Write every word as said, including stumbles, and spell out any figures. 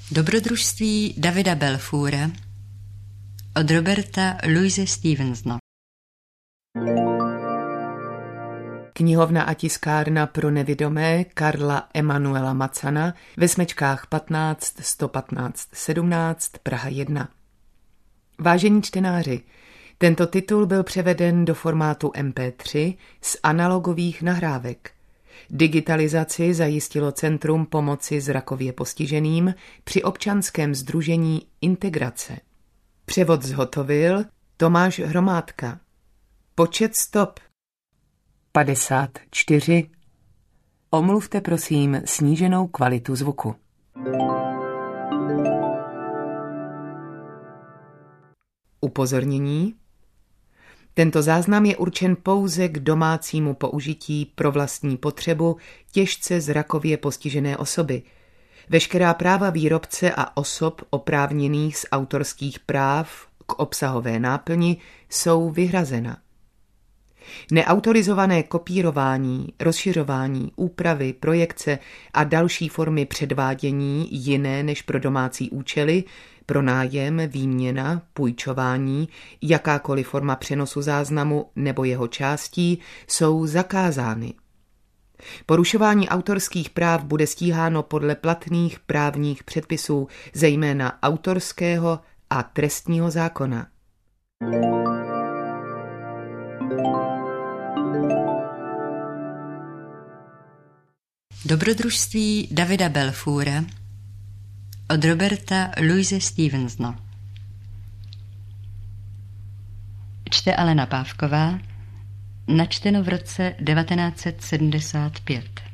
Dobrodružství Davida Balfoura od Roberta Louise Stevensona. Knihovna a tiskárna pro nevidomé Karla Emanuela Macana ve smečkách patnáct sto patnáct sedmnáct Praha jedna. Vážení čtenáři, tento titul byl převeden do formátu em pé tři z analogových nahrávek. Digitalizaci zajistilo Centrum pomoci zrakově postiženým při občanském sdružení Integrace. Převod zhotovil Tomáš Hromádka. Počet stop padesát čtyři. Omluvte prosím sníženou kvalitu zvuku. Upozornění. Tento záznam je určen pouze k domácímu použití pro vlastní potřebu těžce zrakově postižené osoby. Veškerá práva výrobce a osob oprávněných z autorských práv k obsahové náplni jsou vyhrazena. Neautorizované kopírování, rozšiřování, úpravy, projekce a další formy předvádění jiné než pro domácí účely, pronájem, výměna, půjčování, jakákoliv forma přenosu záznamu nebo jeho částí jsou zakázány. Porušování autorských práv bude stíháno podle platných právních předpisů, zejména autorského a trestního zákona. Dobrodružství Davida Balfoura od Roberta Louise Stevensona. Čte Alena Pávková, načteno v roce devatenáct set sedmdesát pět.